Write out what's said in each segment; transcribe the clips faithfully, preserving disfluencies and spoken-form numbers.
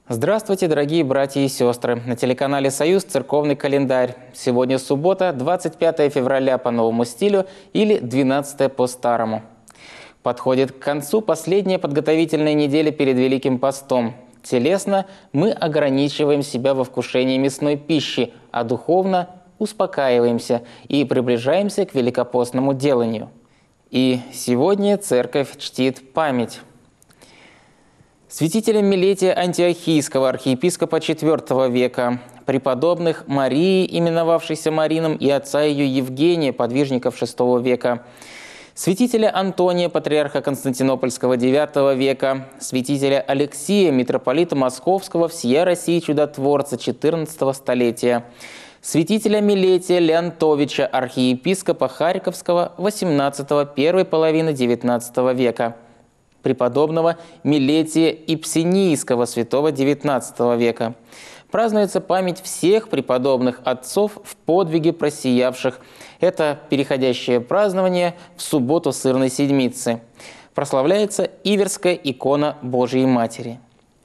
Здравствуйте, дорогие братья и сестры! На телеканале «Союз» церковный календарь. Сегодня суббота, двадцать пятое февраля по новому стилю или двенадцатое по старому. Подходит к концу последняя подготовительная неделя перед Великим постом. Телесно мы ограничиваем себя во вкушении мясной пищи, а духовно успокаиваемся и приближаемся к великопостному деланию. И сегодня церковь чтит память святителя Милетия Антиохийского, архиепископа четвёртого века, преподобных Марии, именовавшейся Марином, и отца ее Евгения, подвижников шестого века, святителя Антония, патриарха Константинопольского девятого века, святителя Алексия, митрополита Московского, всея России чудотворца четырнадцатого столетия, святителя Милетия Леонтовича, архиепископа Харьковского восемнадцатого, первой половины девятнадцатого века, преподобного Милетия Ипсинийского, святого девятнадцатого века. Празднуется память всех преподобных отцов в подвиге просиявших. Это переходящее празднование в субботу Сырной Седмицы. Прославляется Иверская икона Божией Матери.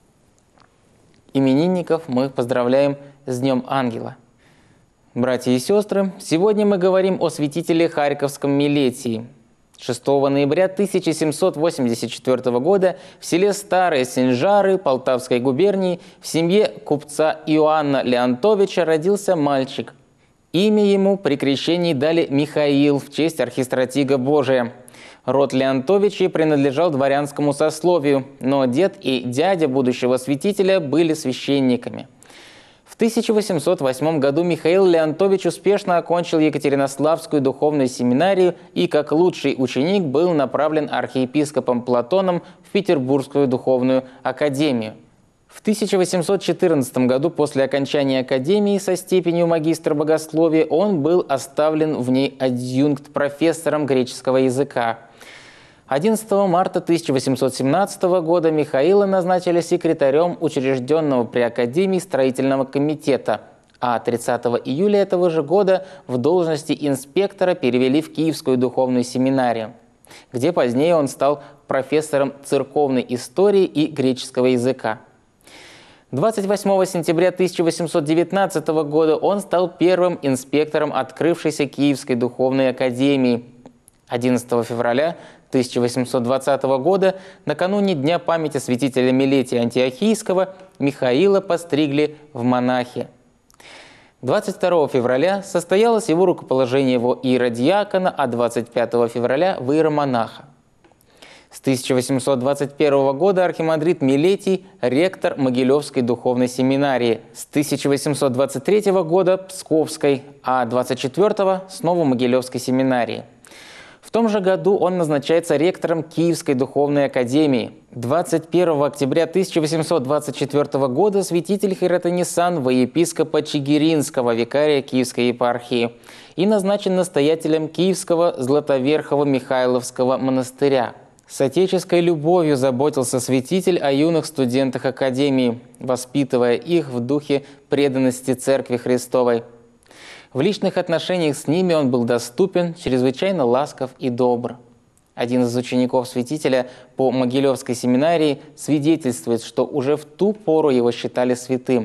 Именинников мы поздравляем с Днем Ангела. Братья и сестры, сегодня мы говорим о святителе Харьковском Милетии. шестого ноября тысяча семьсот восемьдесят четвёртого года в селе Старые Синжары Полтавской губернии в семье купца Иоанна Леонтовича родился мальчик. Имя ему при крещении дали Михаил в честь архистратига Божия. Род Леонтовичей принадлежал дворянскому сословию, но дед и дядя будущего святителя были священниками. В тысяча восемьсот восьмом году Михаил Леонтович успешно окончил Екатеринославскую духовную семинарию и как лучший ученик был направлен архиепископом Платоном в Петербургскую духовную академию. В тысяча восемьсот четырнадцатом году после окончания академии со степенью магистра богословия он был оставлен в ней адъюнкт-профессором греческого языка. одиннадцатого марта тысяча восемьсот семнадцатого года Михаила назначили секретарем учрежденного при Академии строительного комитета, а тридцатого июля этого же года в должности инспектора перевели в Киевскую духовную семинарию, где позднее он стал профессором церковной истории и греческого языка. двадцать восьмого сентября тысяча восемьсот девятнадцатого года он стал первым инспектором открывшейся Киевской духовной академии. одиннадцатого февраля тысяча восемьсот двадцатого года, накануне Дня памяти святителя Милетия Антиохийского, Михаила постригли в монахи. двадцать второго февраля состоялось его рукоположение во иеродиакона, а двадцать пятого февраля в иеромонаха. С тысяча восемьсот двадцать первого года архимандрит Милетий – ректор Могилевской духовной семинарии, с тысяча восемьсот двадцать третьего года – Псковской, а двадцать четвёртого – снова Могилевской семинарии. В том же году он назначается ректором Киевской духовной академии. двадцать первого октября тысяча восемьсот двадцать четвёртого года святитель Хиротонисан во епископа Чигиринского, викария Киевской епархии, и назначен настоятелем Киевского Златоверхого Михайловского монастыря. С отеческой любовью заботился святитель о юных студентах академии, воспитывая их в духе преданности Церкви Христовой. В личных отношениях с ними он был доступен, чрезвычайно ласков и добр. Один из учеников святителя по Могилевской семинарии свидетельствует, что уже в ту пору его считали святым.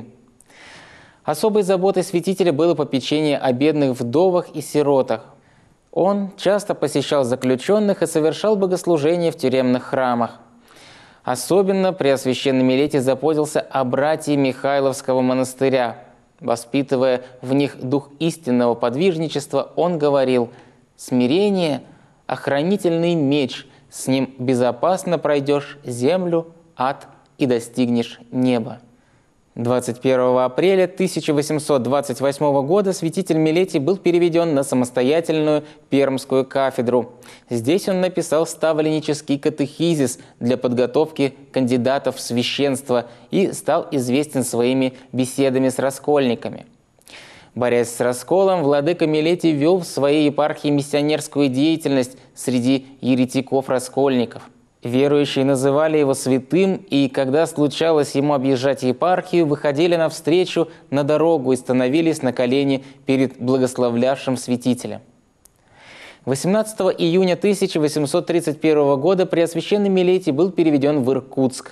Особой заботой святителя было попечение о бедных вдовах и сиротах. Он часто посещал заключенных и совершал богослужения в тюремных храмах. Особенно Преосвященный Милетий заботился о братьях Михайловского монастыря. Воспитывая в них дух истинного подвижничества, он говорил: «Смирение – охранительный меч, с ним безопасно пройдешь землю, ад и достигнешь неба». двадцать первого апреля тысяча восемьсот двадцать восьмого года святитель Милетий был переведен на самостоятельную Пермскую кафедру. Здесь он написал ставленнический катехизис для подготовки кандидатов в священство и стал известен своими беседами с раскольниками. Борясь с расколом, владыка Милетий вел в своей епархии миссионерскую деятельность среди еретиков-раскольников. Верующие называли его святым, и когда случалось ему объезжать епархию, выходили навстречу на дорогу и становились на колени перед благословлявшим святителем. восемнадцатого июня тысяча восемьсот тридцать первого года Преосвященный Милетий был переведен в Иркутск.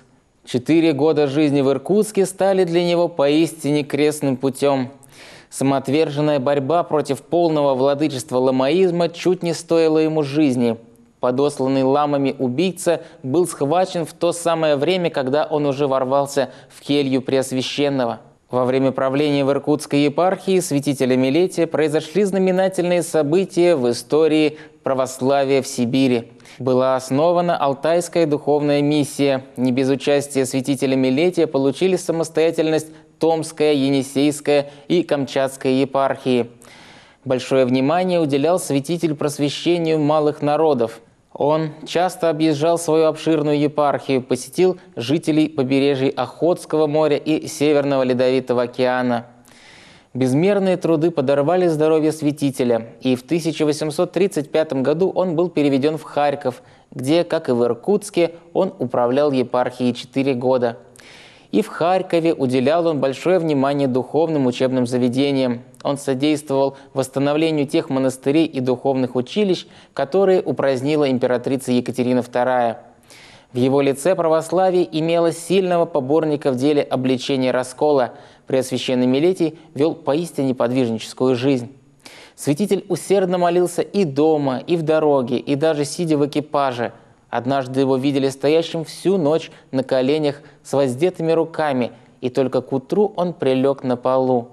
Четыре года жизни в Иркутске стали для него поистине крестным путем. Самоотверженная борьба против полного владычества ламаизма чуть не стоила ему жизни. Подосланный ламами убийца был схвачен в то самое время, когда он уже ворвался в келью Преосвященного. Во время правления в Иркутской епархии святителя Милетия произошли знаменательные события в истории православия в Сибири. Была основана Алтайская духовная миссия. Не без участия святителя Милетия получили самостоятельность Томская, Енисейская и Камчатская епархии. Большое внимание уделял святитель просвещению малых народов. Он часто объезжал свою обширную епархию, посетил жителей побережий Охотского моря и Северного Ледовитого океана. Безмерные труды подорвали здоровье святителя, и в тысяча восемьсот тридцать пятом году он был переведен в Харьков, где, как и в Иркутске, он управлял епархией четыре года. И в Харькове уделял он большое внимание духовным учебным заведениям. Он содействовал восстановлению тех монастырей и духовных училищ, которые упразднила императрица Екатерина вторая. В его лице православие имело сильного поборника в деле обличения раскола. Преосвященный Милетий вел поистине подвижническую жизнь. Святитель усердно молился и дома, и в дороге, и даже сидя в экипаже. Однажды его видели стоящим всю ночь на коленях с воздетыми руками, и только к утру он прилег на полу.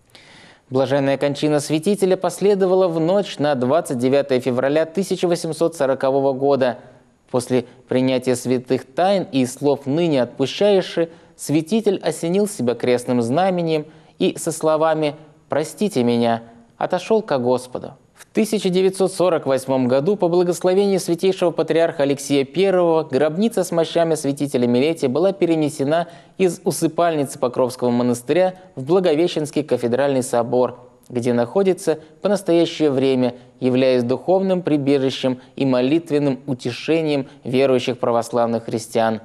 Блаженная кончина святителя последовала в ночь на двадцать девятое февраля тысяча восемьсот сорокового года. После принятия святых тайн и слов «ныне отпущаеши», святитель осенил себя крестным знамением и со словами «Простите меня» отошел ко Господу. В тысяча девятьсот сорок восьмом году по благословению святейшего патриарха Алексия Первого гробница с мощами святителя Милетия была перенесена из усыпальницы Покровского монастыря в Благовещенский кафедральный собор, где находится по настоящее время, являясь духовным прибежищем и молитвенным утешением верующих православных христиан.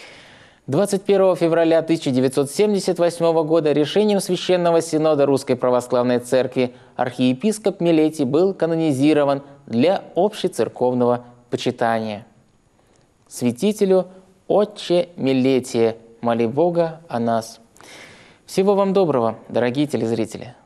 двадцать первого февраля тысяча девятьсот семьдесят восьмого года решением Священного Синода Русской Православной Церкви архиепископ Милетий был канонизирован для общецерковного почитания. Святителю Отче Милетие, моли Бога о нас. Всего вам доброго, дорогие телезрители!